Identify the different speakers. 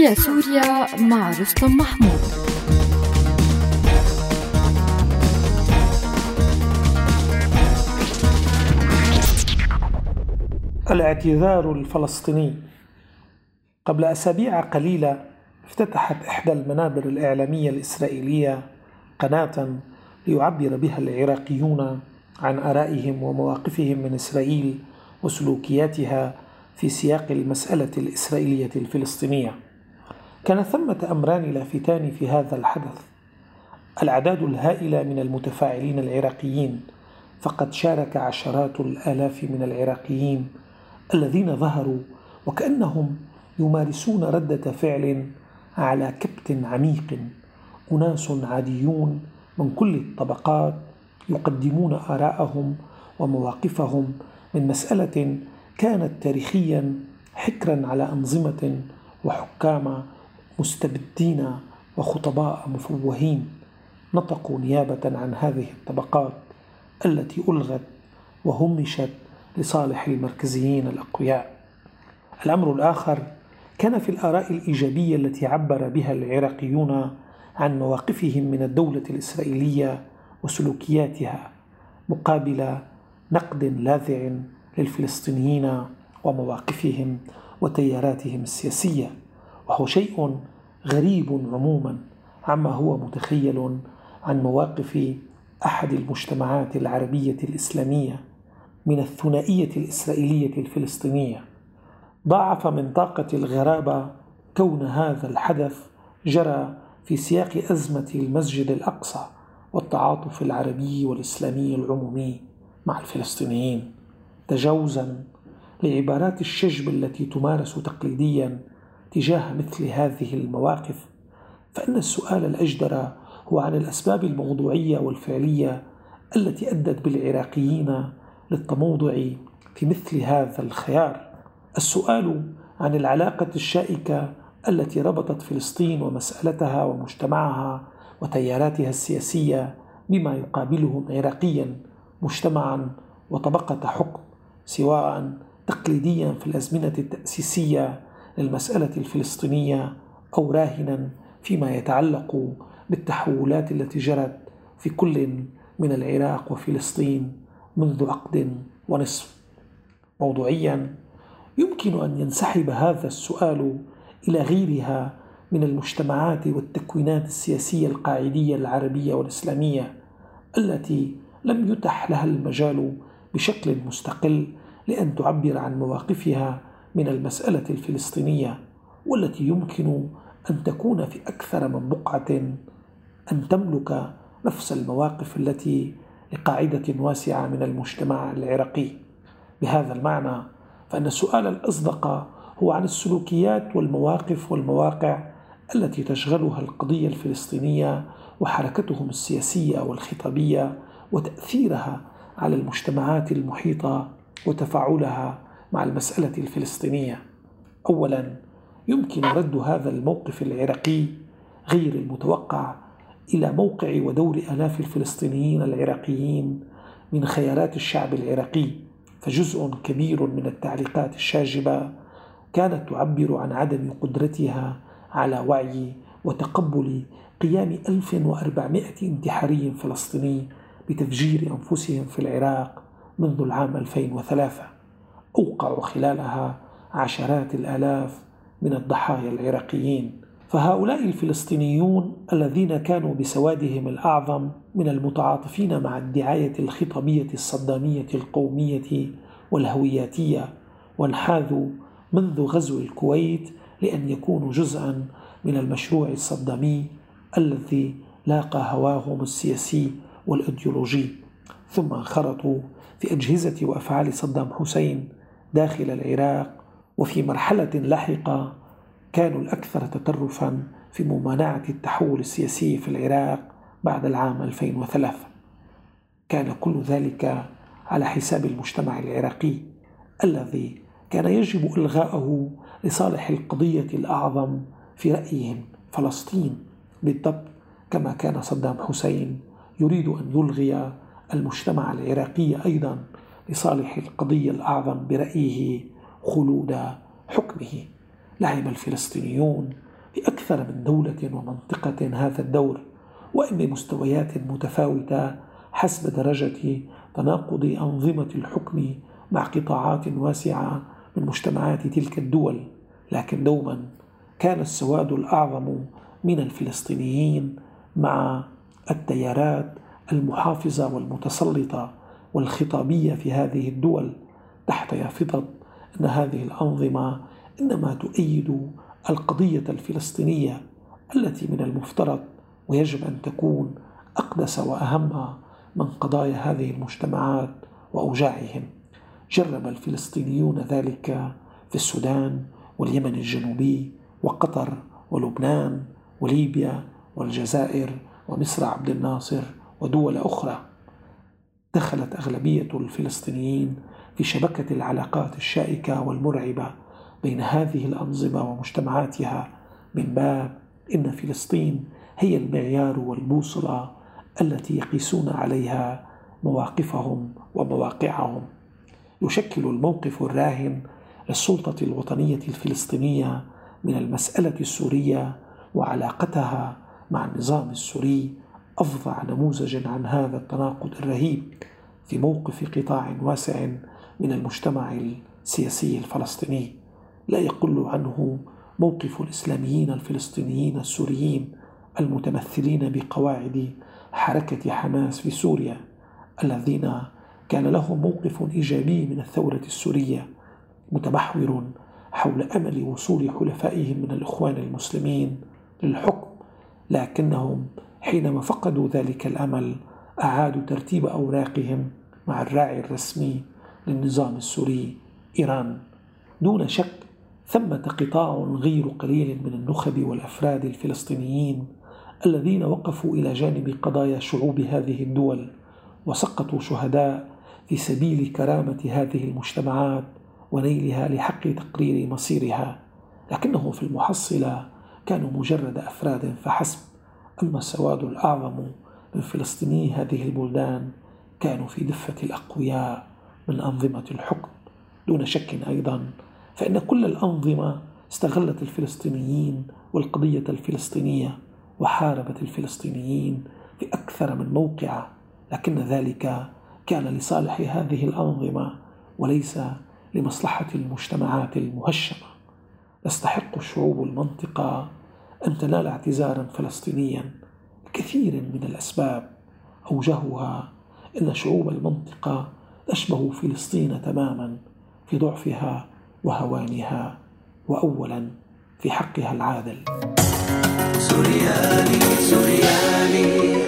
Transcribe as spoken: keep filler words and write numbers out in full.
Speaker 1: سوريا سوريا مع رستم محمود.
Speaker 2: الاعتذار الفلسطيني. قبل أسابيع قليلة افتتحت إحدى المنابر الإعلامية الإسرائيلية قناة ليعبر بها العراقيون عن آرائهم ومواقفهم من إسرائيل وسلوكياتها في سياق المسألة الإسرائيلية الفلسطينية. كان ثمة أمران لافتان في هذا الحدث: الأعداد الهائلة من المتفاعلين العراقيين، فقد شارك عشرات الآلاف من العراقيين الذين ظهروا وكأنهم يمارسون ردة فعل على كبت عميق، أناس عاديون من كل الطبقات يقدمون آراءهم ومواقفهم من مسألة كانت تاريخيا حكرا على أنظمة وحكام مستبدين وخطباء مفوهين نطقوا نيابة عن هذه الطبقات التي ألغت وهمشت لصالح المركزيين الأقوياء. الأمر الآخر كان في الآراء الإيجابية التي عبر بها العراقيون عن مواقفهم من الدولة الإسرائيلية وسلوكياتها مقابل نقد لاذع للفلسطينيين ومواقفهم وتياراتهم السياسية، وهو شيء غريب عموما عما هو متخيل عن مواقف أحد المجتمعات العربية الإسلامية من الثنائية الإسرائيلية الفلسطينية. ضاعف من طاقة الغرابة كون هذا الحدث جرى في سياق أزمة المسجد الأقصى والتعاطف العربي والإسلامي العمومي مع الفلسطينيين، تجاوزا لعبارات الشجب التي تمارس تقليديا تجاه مثل هذه المواقف. فإن السؤال الأجدر هو عن الأسباب الموضوعية والفعلية التي أدت بالعراقيين للتموضع في مثل هذا الخيار. السؤال عن العلاقة الشائكة التي ربطت فلسطين ومسألتها ومجتمعها وتياراتها السياسية بما يقابلهم عراقيا مجتمعا وطبقة حكم، سواء تقليديا في الأزمنة التأسيسية للمسألة الفلسطينية أو راهنا فيما يتعلق بالتحولات التي جرت في كل من العراق وفلسطين منذ عقد ونصف. موضوعيا يمكن أن ينسحب هذا السؤال إلى غيرها من المجتمعات والتكوينات السياسية القاعدية العربية والإسلامية التي لم يتح لها المجال بشكل مستقل لأن تعبر عن مواقفها من المسألة الفلسطينية، والتي يمكن أن تكون في أكثر من بقعة أن تملك نفس المواقف التي لقاعدة واسعة من المجتمع العراقي. بهذا المعنى فإن السؤال الأصدق هو عن السلوكيات والمواقف والمواقع التي تشغلها القضية الفلسطينية وحركتهم السياسية والخطابية وتأثيرها على المجتمعات المحيطة وتفاعلها مع المسألة الفلسطينية. أولا، يمكن رد هذا الموقف العراقي غير المتوقع إلى موقع ودور آلاف الفلسطينيين العراقيين من خيارات الشعب العراقي، فجزء كبير من التعليقات الشاجبة كانت تعبر عن عدم قدرتها على وعي وتقبل قيام ألف وأربعمائة انتحاري فلسطيني بتفجير أنفسهم في العراق منذ العام ألفين وثلاثة، أوقعوا خلالها عشرات الآلاف من الضحايا العراقيين. فهؤلاء الفلسطينيون الذين كانوا بسوادهم الأعظم من المتعاطفين مع الدعاية الخطابية الصدامية القومية والهوياتية، وانحازوا منذ غزو الكويت لأن يكونوا جزءا من المشروع الصدامي الذي لاقى هواهم السياسي والإيديولوجي، ثم انخرطوا في أجهزة وأفعال صدام حسين داخل العراق، وفي مرحلة لاحقة كانوا الأكثر تطرفا في ممانعة التحول السياسي في العراق بعد العام ألفين وثلاثة. كان كل ذلك على حساب المجتمع العراقي الذي كان يجب إلغاءه لصالح القضية الأعظم في رأيهم، فلسطين، بالضبط كما كان صدام حسين يريد أن يلغي المجتمع العراقي أيضا لصالح القضية الأعظم برأيه خلود حكمه. لعب الفلسطينيون في أكثر من دولة ومنطقة هذا الدور، وإن بمستويات متفاوتة حسب درجة تناقض أنظمة الحكم مع قطاعات واسعة من مجتمعات تلك الدول. لكن دوما كان السواد الأعظم من الفلسطينيين مع التيارات المحافظة والمتسلطة والخطابية في هذه الدول تحت يافطة أن هذه الأنظمة إنما تؤيد القضية الفلسطينية التي من المفترض ويجب أن تكون أقدس وأهم من قضايا هذه المجتمعات وأوجاعهم. جرب الفلسطينيون ذلك في السودان واليمن الجنوبي وقطر ولبنان وليبيا والجزائر ومصر عبد الناصر ودول أخرى. دخلت أغلبية الفلسطينيين في شبكة العلاقات الشائكة والمرعبة بين هذه الأنظمة ومجتمعاتها من باب إن فلسطين هي المعيار والبوصلة التي يقيسون عليها مواقفهم ومواقعهم. يشكل الموقف الراهن للسلطة الوطنية الفلسطينية من المسألة السورية وعلاقتها مع النظام السوري أفظع نموذج عن هذا التناقض الرهيب في موقف قطاع واسع من المجتمع السياسي الفلسطيني. لا يقل عنه موقف الإسلاميين الفلسطينيين السوريين المتمثلين بقواعد حركة حماس في سوريا، الذين كان لهم موقف إيجابي من الثورة السورية متمحور حول أمل وصول حلفائهم من الإخوان المسلمين للحكم، لكنهم حينما فقدوا ذلك الأمل أعادوا ترتيب أوراقهم مع الراعي الرسمي للنظام السوري إيران. دون شك ثمة قطاع غير قليل من النخب والأفراد الفلسطينيين الذين وقفوا إلى جانب قضايا شعوب هذه الدول وسقطوا شهداء في سبيل كرامة هذه المجتمعات ونيلها لحق تقرير مصيرها، لكنهم في المحصلة كانوا مجرد أفراد فحسب. أما السواد الأعظم من فلسطيني هذه البلدان كانوا في دفة الأقوياء من أنظمة الحكم. دون شك أيضا فإن كل الأنظمة استغلت الفلسطينيين والقضية الفلسطينية وحاربت الفلسطينيين في أكثر من موقع، لكن ذلك كان لصالح هذه الأنظمة وليس لمصلحة المجتمعات المهشمة. تستحق شعوب المنطقة أن تنال اعتذارا فلسطينيا لكثير من الأسباب، أوجهها أن شعوب المنطقة تشبه فلسطين تماما في ضعفها وهوانها، وأولا في حقها العادل.
Speaker 3: سوريالي سوريالي